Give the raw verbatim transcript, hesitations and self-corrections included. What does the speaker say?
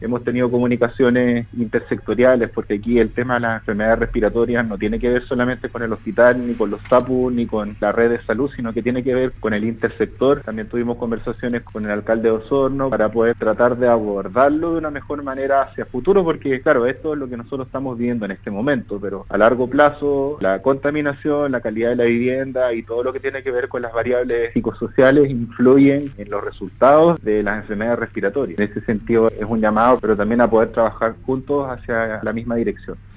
hemos tenido comunicaciones intersectoriales, porque aquí el tema de las enfermedades respiratorias no tiene que ver solamente con el hospital, ni con los S A P U, ni con la red de salud, sino que tiene que ver con el intersector. También tuvimos conversaciones con el alcalde de Osorno para poder tratar de abordarlo de una mejor manera hacia futuro, porque claro, esto es lo que nosotros estamos viviendo en este momento, pero a largo plazo la contaminación, la calidad de la vivienda y todo lo que tiene que ver con las variables psicosociales influyen en los resultados de las enfermedades respiratorias. En ese sentido es un llamado, pero también a poder trabajar juntos hacia la misma dirección.